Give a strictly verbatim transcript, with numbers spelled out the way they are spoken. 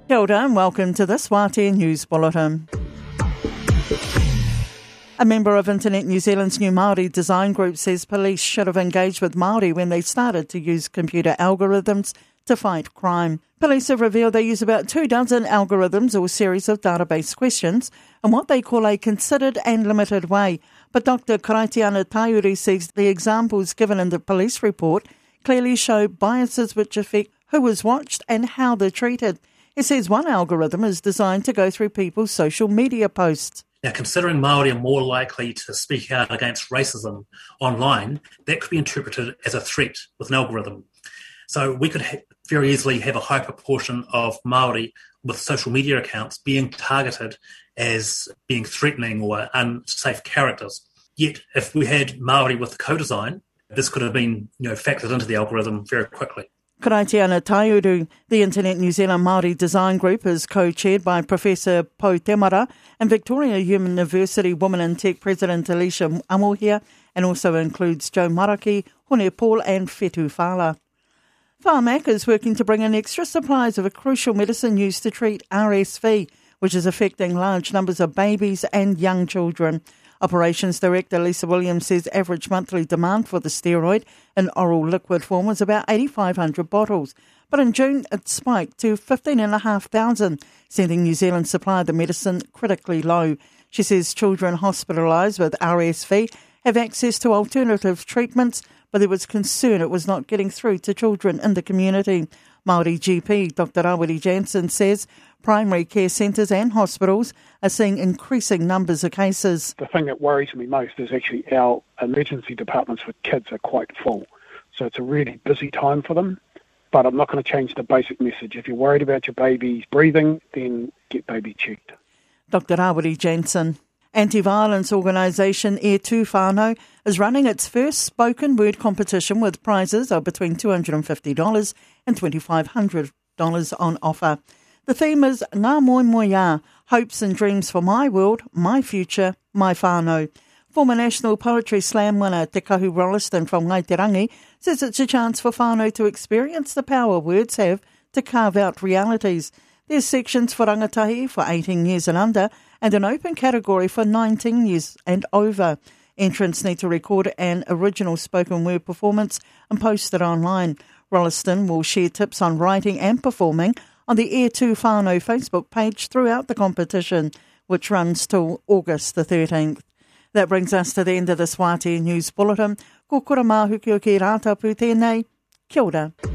Kia ora and welcome to this Wātea News Bulletin. A member of Internet New Zealand's new Māori design group says police should have engaged with Māori when they started to use computer algorithms to fight crime. Police have revealed they use about two dozen algorithms or series of database questions in what they call a considered and limited way. But Doctor Karaitiana Taiuri says the examples given in the police report clearly show biases which affect who is watched and how they're treated. He says one algorithm is designed to go through people's social media posts. Now, considering Māori are more likely to speak out against racism online, that could be interpreted as a threat with an algorithm. So we could ha- very easily have a high proportion of Māori with social media accounts being targeted as being threatening or unsafe characters. Yet, if we had Māori with the co-design, this could have been, you know, factored into the algorithm very quickly. Karaitiana Taiuru, the Internet New Zealand Māori Design Group, is co-chaired by Professor Po Temara and Victoria University Women in Tech President Alicia Amohia, and also includes Joe Maraki, Hone Paul and Whetu Whala. Pharmac is working to bring in extra supplies of a crucial medicine used to treat R S V, which is affecting large numbers of babies and young children. Operations Director Lisa Williams says average monthly demand for the steroid in oral liquid form was about eight thousand five hundred bottles, but in June it spiked to fifteen thousand five hundred, sending New Zealand's supply of the medicine critically low. She says children hospitalised with R S V have access to alternative treatments, but there was concern it was not getting through to children in the community. Māori G P Doctor Awiri Jansen says primary care centres and hospitals are seeing increasing numbers of cases. The thing that worries me most is actually our emergency departments for kids are quite full. So it's a really busy time for them. But I'm not going to change the basic message. If you're worried about your baby's breathing, then get baby checked. Doctor Awiri Jansen. Anti-violence organisation E two Whānau is running its first spoken word competition with prizes of between two hundred fifty dollars and two thousand five hundred dollars on offer. The theme is Ngā Moi Moia, Hopes and Dreams for My World, My Future, My Whānau. Former National Poetry Slam winner Te Kahu Rolleston from Ngaiterangi says it's a chance for whānau to experience the power words have to carve out realities. There's sections for rangatahi for eighteen years and under and an open category for nineteen years and over. Entrants need to record an original spoken word performance and post it online. Rolleston will share tips on writing and performing on the E two Whānau Facebook page throughout the competition, which runs till August the thirteenth. That brings us to the end of this Wātea News Bulletin. Ko kura māhuki o ki rātapu tēnei. Kia ora.